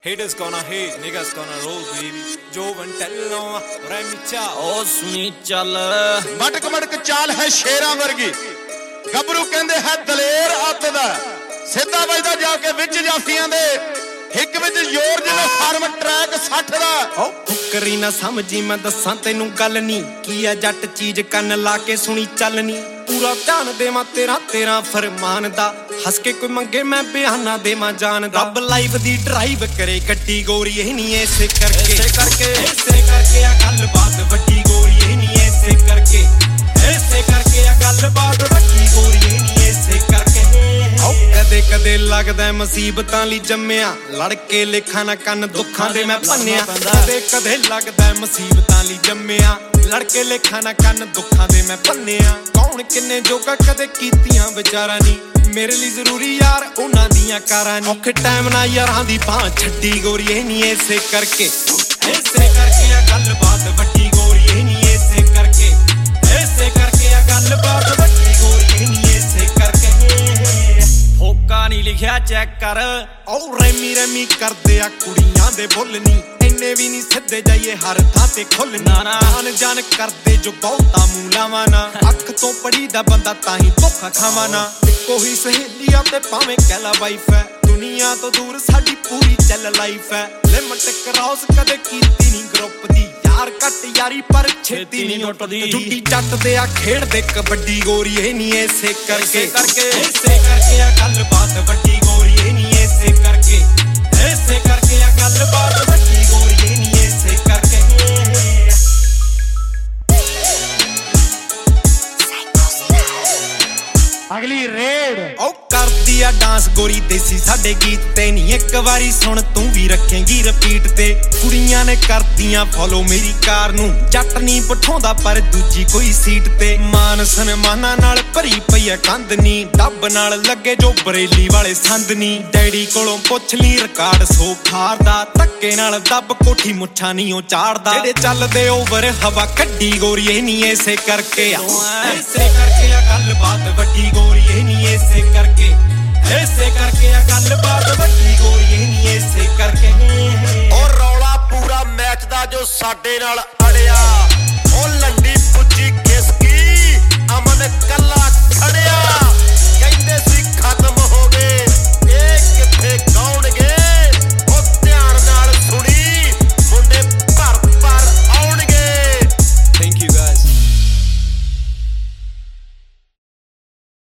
Haters gonna hate, niggas gonna roll, baby. Joe Vantello, Remicha, ਉਹ ਸੁਣੀ ਚੱਲ ਮਟਕ ਮਟਕ ਚਾਲ ਹੈ ਸ਼ੇਰਾਂ ਵਰਗੀ ਗੱਭਰੂ ਕਹਿੰਦੇ ਹੈ ਦਲੇਰ ਅੱਤ ਦਾ ਸਿੱਧਾ ਵੱਜਦਾ ਜਾ ਕੇ ਵਿੱਚ ਜਾਫੀਆਂ ਦੇ ਹਿੱਕ ਵਿੱਚ ਜ਼ੋਰ ਜਿਵੇਂ ਫਾਰਮ ਟਰੈਕ 60 ਦਾ ਫੁਕਰੀ ਨਾ ਸਮਝੀ ਮੈਂ ਦੱਸਾਂ ਤੈਨੂੰ ਗੱਲ ਨੀ ਕੀ ਆ ਜੱਟ ਚੀਜ਼ ਕੰਨ ਲਾ ਕੇ ਸੁਣੀ ਚੱਲਨੀ ਪੂਰਾ ਧਿਆਨ ਦੇਵਾਂ ਤੇਰਾ ਫਰਮਾਨ ਦਾ ਹੱਸ ਕੇ ਕੋਈ ਮੰਗੇ ਮੈਂ ਬਿਆਨਾ ਦੇਵਾਂ ਜਾਨ ਦਾ ਰੱਬ ਲਾਈਫ ਦੀ ਡਰਾਈਵ ਕਰੇ ਗੱਡੀ ਗੋਰੀ ਇਹ ਨਹੀਂ ਐਸੇ ਕਰਕੇ ਆ ਗੱਲਬਾਤ ਵੱਡੀ ਗੋਰੀ ਇਹ ਨਹੀਂ ਐਸੇ ਕਰਕੇ ਆ ਗੱਲਬਾਤ ਵੱਡੀ ਗੋਰੀ ਇਹ ਨਹੀਂ ਐਸੇ ਕਰਕੇ ਕਦੇ ਕਦੇ ਲੱਗਦਾ ਮੁਸੀਬਤਾਂ ਲਈ ਜੰਮਿਆ ਲੜ ਕੇ ਲੇਖਾਂ ਨਾ ਕੰਨ ਦੁੱਖਾਂ ਦੇ ਮੈਂ ਭੰਨਿਆ ਕਦੇ ਕਦੇ ਲੱਗਦਾ ਮੁਸੀਬਤਾਂ ਲਈ ਜੰਮਿਆ ਲੜ ਕੇ ਲੇਖਾਂ ਨਾ ਕੰਨ ਦੁੱਖਾਂ ਦੇ ਮੈਂ ਭੰਨਿਆ ਕੌਣ ਕਿੰਨੇ ਜੋਗਾ ਕਦੇ ਕੀਤੀਆਂ ਵਿਚਾਰਾਂ ਨੀ ਮੇਰੇ ਲਈ ਜ਼ਰੂਰੀ ਯਾਰ ਉਹਨਾਂ ਦੀਆਂ ਕਾਰਾਂ ਨੀ ਔਖੇ ਟਾਈਮ ਨਾਲ ਯਾਰਾਂ ਦੀ ਬਾਂਹ ਛੱਡੀ ਗੋਰੀ ਇਹ ਨਹੀਂ ਐਸੇ ਕਰਕੇ ਆ ਗੱਲਬਾਤ ਵੱਡੀ ਗੋਰੀ ਇਹ ਨਹੀਂ ਐਸੇ ਕਰਕੇ ਆ ਗੱਲਬਾਤ ਵੱਡੀ ਗੋਰੀ ਇਹ ਨਹੀਂ ਐਸੇ ਕਰਕੇ ਫੋਕਾ ਨਹੀਂ ਲਿਖਿਆ ਚੈੱਕ ਕਰ ਉਹ ਰੈਮੀ ਕਰਦੇ ਆ ਕੁੜੀਆਂ ਦੇ ਬੁੱਲ ਨੀ ਇੰਨੇ ਵੀ ਨਹੀਂ ਸਿੱਧੇ ਜਾਈਏ ਹਰ ਥਾਂ ਤੇ ਖੁੱਲ ਨਾ ਜਾਨ ਕਰਦੇ ਜੋ ਬਹੁਤਾ ਮੂਲਾਵਾਂ ਨਾ ਅੱਖ ਤੋਂ ਪੜੀ ਦਾ ਬੰਦਾ ਤਾਂ ਹੀ ਧੋਖਾ ਖਾਵਾਂ ਨਾ ਇੱਕੋ ਹੀ ਸਹੇਲੀਆਂ ਤੇ ਭਾਵੇਂ ਕਹਿਲਾ ਵਾਈਫ ਹੈ ਦੁਨੀਆ ਤੋਂ ਦੂਰ ਸਾਡੀ ਪੂਰੀ ਚੱਲ ਲਾਈਫ ਹੈ ਲਿਮਟ ਕਰਾਸ ਕਦੇ ਕੀਤੀ ਨਹੀਂ ਗਰੁੱਪ ਦੀ ਯਾਰ ਘੱਟ ਯਾਰੀ ਪਰ ਛੇਤੀ ਨਹੀਂ ਉੱਟਦੀ ਜੁੱਟੀ ਜੱਟ ਦੇ ਆ ਖੇਡਦੇ ਕਬੱਡੀ ਗੋਰੀ ਇਹ ਨਹੀਂ ਐਸੇ ਕਰਕੇ ਆ ਗੱਲਬਾਤ ਵੱਡੀ ਗੋਰੀ ਇਹ ਨਹੀਂ ਐਸੇ ਕਰਕੇ ਆ ਗੱਲਬਾਤ ਵੱਡੀ ਗੋਰੀ ਇਹ ਨਹੀਂ ਐਸੇ ਕਰਕੇ ਅਗਲੀ ਰੇਡ ਉਹ ਕਰਦੀ ਆ ਡਾਂਸ ਗੋਰੀ ਦੇਸੀ ਸਾਡੇ ਗੀਤ ਤੇ ਨਹੀਂ ਇੱਕ ਵਾਰੀ ਸੁਣ ਤੂੰ ਵੀ ਰੱਖੇਂਗੀ ਰਿਪੀਟ ਤੇ ਕੁੜੀਆਂ ਨੇ ਕਰਦੀਆਂ ਫੋਲੋ ਮੇਰੀ ਕਾਰ ਨੂੰ ਜੱਟ ਨਹੀਂ ਪਠਾਉਂਦਾ ਪਰ ਦੂਜੀ ਕੋਈ ਸੀਟ ਤੇ ਮਾਨ ਸਨਮਾਨਾਂ ਨਾਲ ਭਰੀ ਪਈ ਆ ਕੰਧ ਨੀ ਡੱਬ ਨਾਲ ਲੱਗੇ ਜੋ ਬਰੇਲੀ ਵਾਲੇ ਸੰਦ ਨੀ ਡੈਡੀ ਕੋਲੋਂ ਪੁੱਛ ਲਈ ਰਿਕਾਰਡ ਸੋ ਖਾਰਦਾ ਧੱਕੇ ਨਾਲ ਦੱਬ ਕੋਠੀ ਮੁੱਛਾਂ ਨਹੀਂ ਉਹ ਚਾੜਦਾ ਜਿਹੜੇ ਚੱਲਦੇ ਓਵਰ ਹਵਾ ਕੱਢੀ ਗੋਰੀ ਇਹ ਨਹੀਂ ਐਸੇ ਕਰਕੇ ਆ ਗੱਲਬਾਤ ਵੱਡੀ ਗੋਰੀ ਇਹ ਨਹੀਂ ਐਸੇ ਕਰਕੇ ਆ ਗੱਲਬਾਤ ਵੱਡੀ ਗੋਰੀ ਇਹ ਨਹੀਂ ਐਸੇ ਕਰਕੇ ਉਹ ਰੌਲਾ ਪੂਰਾ ਮੈਚ ਦਾ ਜੋ ਸਾਡੇ ਨਾਲ ਅੜਿਆ